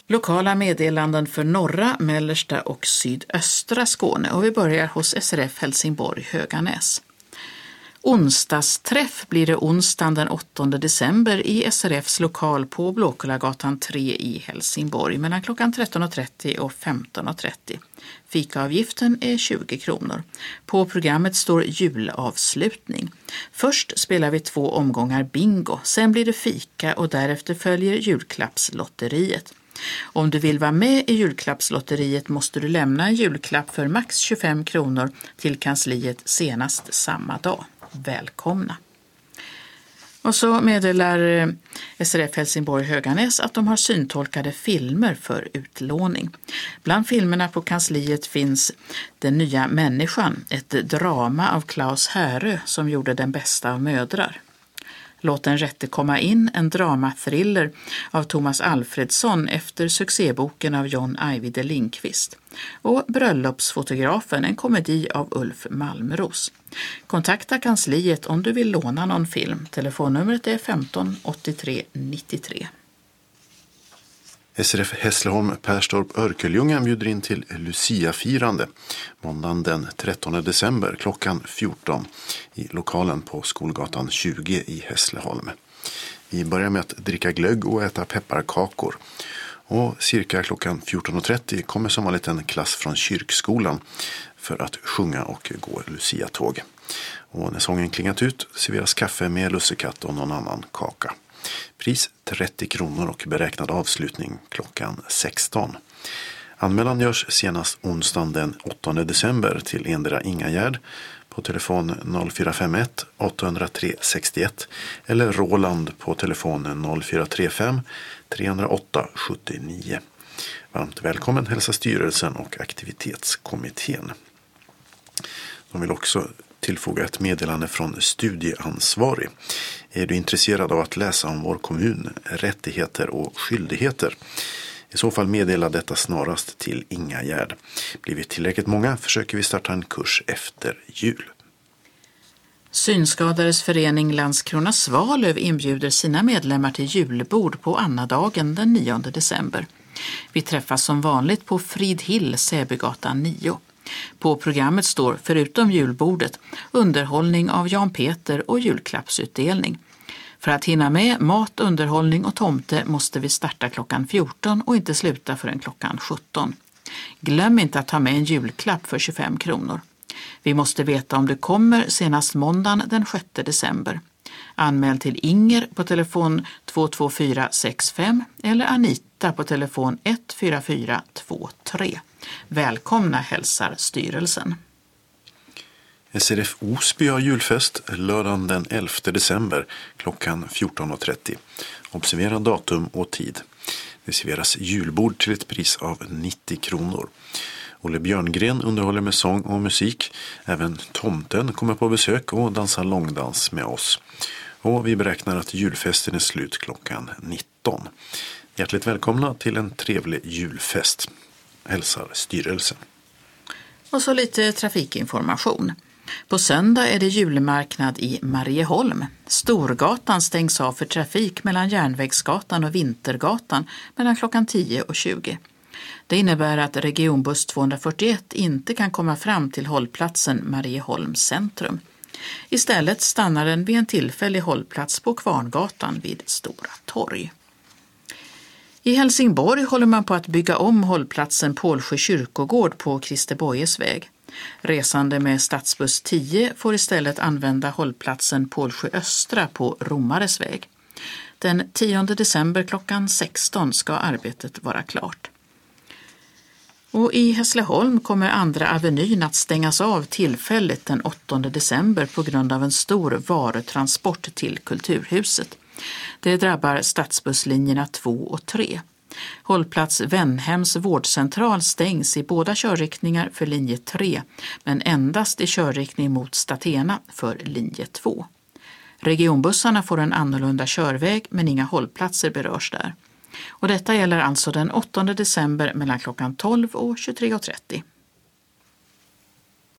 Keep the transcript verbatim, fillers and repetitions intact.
Lokala meddelanden för norra, mellersta och sydöstra Skåne, och vi börjar hos S R F Helsingborg Höganäs. Onsdagsträff blir det onsdagen den åttonde december i S R F:s lokal på Blåkullagatan tre i Helsingborg mellan klockan tretton och trettio och femton och trettio. Fikaavgiften är tjugo kronor. På programmet står julavslutning. Först spelar vi två omgångar bingo, sen blir det fika och därefter följer julklappslotteriet. Om du vill vara med i julklappslotteriet måste du lämna en julklapp för max tjugofem kronor till kansliet senast samma dag. Välkomna! Och så meddelar S R F Helsingborg Höganäs att de har syntolkade filmer för utlåning. Bland filmerna på kansliet finns Den nya människan, ett drama av Claes Härö som gjorde Den bästa av mödrar. Låt den rätte komma in, en dramathriller av Thomas Alfredsson efter succéboken av John Ajvide Lindqvist. Och Bröllopsfotografen, en komedi av Ulf Malmros. Kontakta kansliet om du vill låna någon film. Telefonnumret är femton åttiotre nittiotre. S R F Hässleholm Perstorp Örkelljunga bjuder in till Lucia-firande måndagen den trettonde december klockan fjorton i lokalen på Skolgatan tjugo i Hässleholm. Vi börjar med att dricka glögg och äta pepparkakor. Och cirka klockan fjorton och trettio kommer som vanligt en klass från kyrkskolan för att sjunga och gå Lucia-tåg. Och när sången klingat ut serveras kaffe med lussekatt och någon annan kaka. Pris trettio kronor och beräknad avslutning klockan sexton. Anmälan görs senast onsdagen den åttonde december till endera Ingagärd på telefon noll fyra fem ett åtta noll tre sex ett eller Roland på telefon noll fyra tre fem tre noll åtta sju nio. Varmt välkommen hälsa styrelsen och aktivitetskommittén. De vill också tillfoga ett meddelande från studieansvarig. Är du intresserad av att läsa om vår kommun, rättigheter och skyldigheter? I så fall meddela detta snarast till Ingagärd. Blir vi tillräckligt många försöker vi starta en kurs efter jul. Synskadades förening Landskrona Svalöv inbjuder sina medlemmar till julbord på annadagen den nionde december. Vi träffas som vanligt på Fridhill, Säbygatan nio. På programmet står, förutom julbordet, underhållning av Jan Peter och julklappsutdelning. För att hinna med mat, underhållning och tomte måste vi starta klockan fjorton och inte sluta förrän klockan sjutton. Glöm inte att ta med en julklapp för tjugofem kronor. Vi måste veta om du kommer senast måndagen den sjätte december. Anmäl till Inger på telefon två två fyra sex fem eller Anita på telefon ett fyra fyra två tre. Välkomna hälsar styrelsen. S R F Osby har julfest lördagen den elfte december klockan fjorton och trettio. Observera datum och tid. Det serveras julbord till ett pris av nittio kronor. Olle Björngren underhåller med sång och musik. Även tomten kommer på besök och dansar långdans med oss. Och vi beräknar att julfesten är slut klockan nitton. Hjärtligt välkomna till en trevlig julfest. Hälsar styrelsen. Och så lite trafikinformation. På söndag är det julmarknad i Marieholm. Storgatan stängs av för trafik mellan Järnvägsgatan och Vintergatan mellan klockan tio och tjugo. Det innebär att regionbuss tvåhundrafyrtioett inte kan komma fram till hållplatsen Marieholms centrum. Istället stannar den vid en tillfällig hållplats på Kvarngatan vid Stora torg. I Helsingborg håller man på att bygga om hållplatsen Pålsjö kyrkogård på Christer Boyes väg. Resande med stadsbuss tio får istället använda hållplatsen Pålsjö östra på Romares väg. Den tionde december klockan sexton ska arbetet vara klart. Och i Hässleholm kommer Andra Avenyn att stängas av tillfälligt den åttonde december på grund av en stor varutransport till Kulturhuset. Det drabbar stadsbusslinjerna två och tre. Hållplats Vennhems vårdcentral stängs i båda körriktningar för linje tre, men endast i körriktning mot Statena för linje två. Regionbussarna får en annorlunda körväg, men inga hållplatser berörs där. Och detta gäller alltså den åttonde december mellan klockan tolv och tjugotre och trettio.